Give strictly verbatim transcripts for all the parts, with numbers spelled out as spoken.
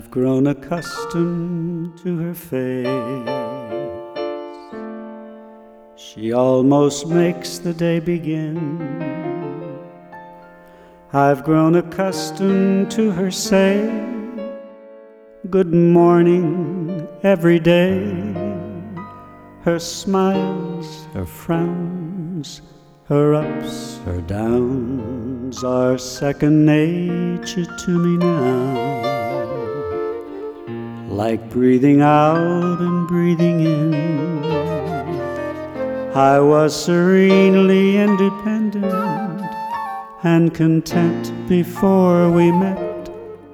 I've grown accustomed to her face. She almost makes the day begin. I've grown accustomed to her say good morning every day. Her smiles, her frowns, her ups, her downs are second nature to me now. Like breathing out and breathing in, I was serenely independent and content before we met.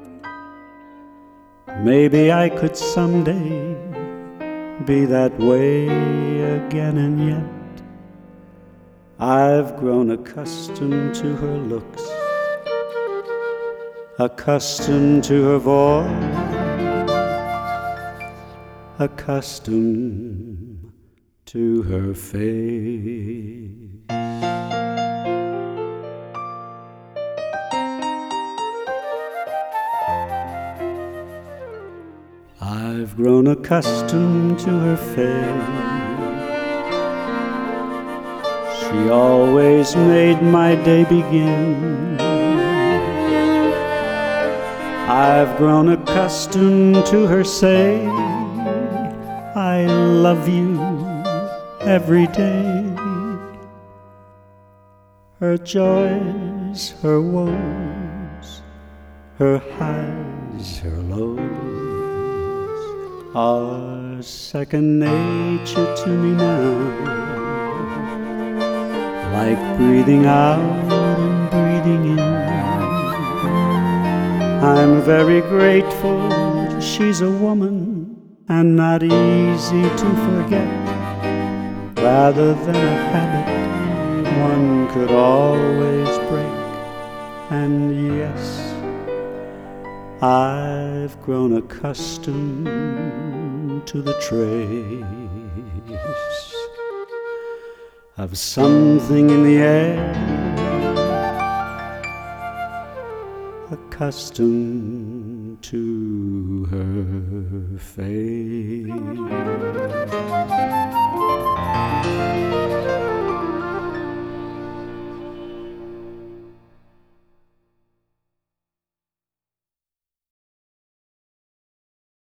Maybe I could someday be that way again, and yet I've grown accustomed to her looks, accustomed to her voice, accustomed to her face. I've grown accustomed to her face. She always made my day begin. I've grown accustomed to her say I love you every day. Her joys, her woes, her highs, her lows are second nature to me now. Like breathing out and breathing in, I'm very grateful she's a woman and not easy to forget. Rather than a habit one could always break. And yes, I've grown accustomed to the trace of something in the air, accustomed to her face.